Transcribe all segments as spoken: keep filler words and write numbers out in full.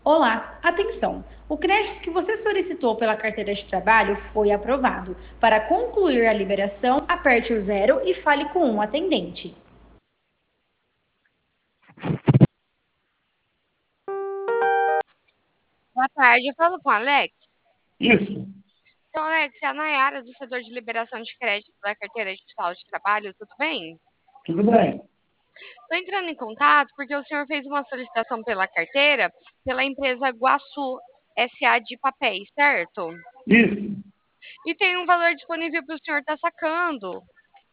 Olá, atenção! O crédito que você solicitou pela carteira de trabalho foi aprovado. Para concluir a liberação, aperte o zero e fale com um atendente. Boa tarde, eu falo com o Alex. Isso, Então, Alex, é a Nayara do setor de liberação de crédito da carteira digital de trabalho, tudo bem? tudo bem. Estou entrando em contato porque o senhor fez uma solicitação pela carteira pela empresa Guaçu S A de papéis, certo? Isso, E tem um valor disponível para o senhor estar sacando.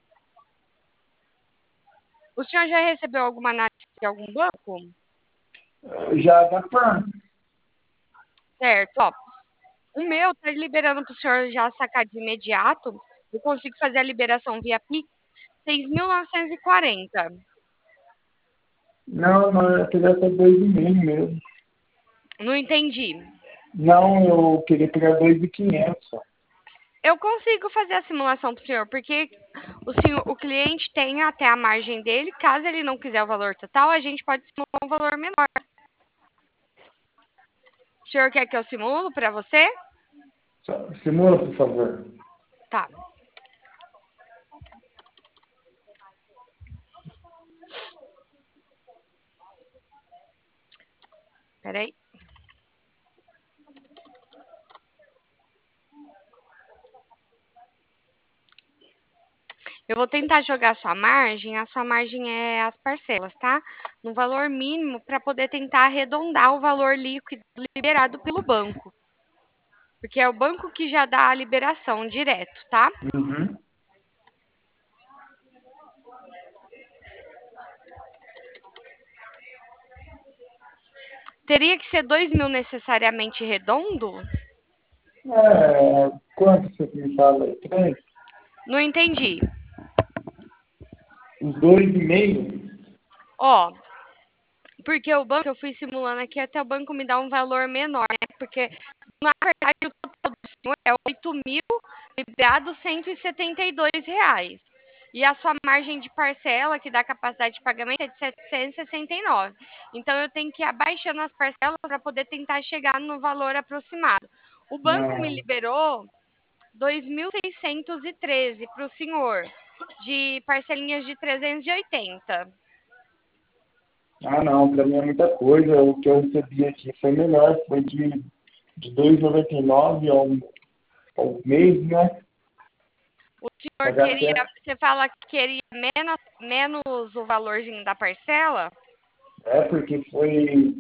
O senhor já recebeu alguma análise de algum banco? já da Pan. Certo, ó. O meu está liberando para o senhor já sacar de imediato. Eu consigo fazer a liberação via Pix, seis mil novecentos e quarenta. Não, não, eu queria ser dois e meio mesmo. Não entendi. Não, eu queria pegar dois mil e quinhentos só. Eu consigo fazer a simulação para o senhor, porque o, senhor, o cliente tem até a margem dele. Caso ele não quiser o valor total, a gente pode simular um valor menor. O senhor quer que eu simulo para você? Só- Simula, por favor. Tá. Peraí. Eu vou tentar jogar a sua margem. A sua margem é as parcelas, tá? No valor mínimo para poder tentar arredondar o valor líquido liberado pelo banco. Porque é o banco que já dá a liberação direto, tá? Uhum. Teria que ser dois mil necessariamente redondo? É, quanto você me fala aí? Três? Não entendi. Os dois e meio? Ó, porque o banco, eu fui simulando aqui, até o banco me dá um valor menor, né? Porque, na verdade, o total do senhor é oito mil liberados cento e setenta e dois reais. E a sua margem de parcela, que dá capacidade de pagamento, é de setecentos e sessenta e nove. Então, eu tenho que ir abaixando as parcelas para poder tentar chegar no valor aproximado. O banco me Não. liberou dois mil seiscentos e treze para o senhor, de parcelinhas de trezentos e oitenta. Ah, não, para mim é muita coisa. O que eu recebi aqui foi melhor. Foi de, de dois e noventa e nove ao, ao mês, né? O senhor Pagar queria, até. você fala que queria menos, menos o valorzinho da parcela? É, porque foi.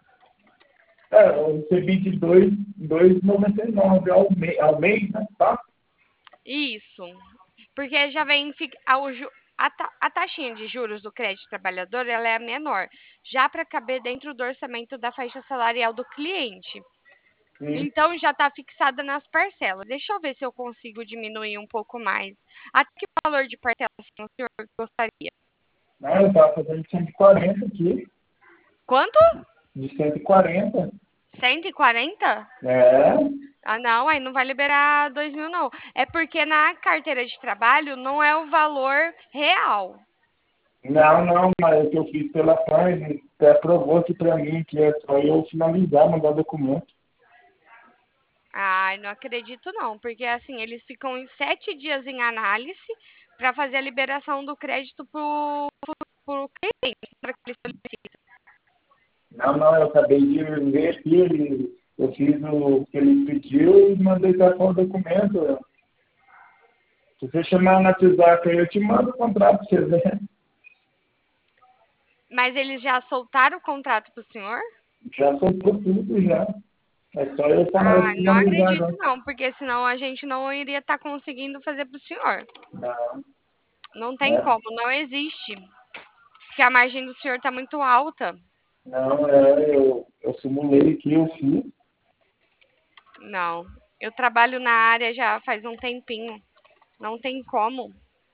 É, eu recebi de dois e noventa e nove ao, me, ao mês, né? Tá? Isso, porque já vem fi- ao ju- a, ta- a taxinha de juros do crédito trabalhador, ela é a menor, já para caber dentro do orçamento da faixa salarial do cliente. Sim. Então já está fixada nas parcelas. Deixa eu ver se eu consigo diminuir um pouco mais. Até que valor de parcela assim, o senhor gostaria? Não, eu estava fazendo cento e quarenta aqui. Quanto? De cento e quarenta. Cento e quarenta? É. Ah, não, aí não vai liberar dois mil, não. É porque na carteira de trabalho não é o valor real. Não, não, mas o que eu fiz pela Paz, até aprovou aqui para mim, que é só eu finalizar, mandar documento. Ai, não acredito não, porque assim, eles ficam em sete dias em análise para fazer a liberação do crédito pro, pro cliente, para que ele solicite. Não, não, eu acabei de ver aqui, ele- eu fiz o que ele pediu e mandei para o documento. Se você chamar no WhatsApp aí, eu te mando o contrato para você ver. Mas eles já soltaram o contrato pro senhor? Já soltou tudo já. É só eu Ah, falar, não finalizar acredito agora. não, porque senão a gente não iria estar conseguindo fazer pro senhor. Não, Não tem é, como, não existe. Porque a margem do senhor tá muito alta. não, é, eu, eu simulei aqui, eu fiz. Não. Eu trabalho na área já faz um tempinho. Não tem como.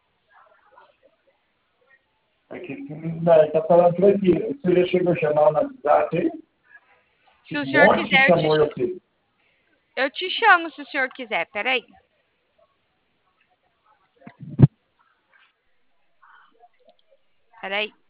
Aqui, não, tá falando por aqui. Você já chegou a chamar no WhatsApp aí? Se o Um senhor monte quiser, eu te, chamou eu aqui. eu te chamo se o senhor quiser. Peraí. Peraí.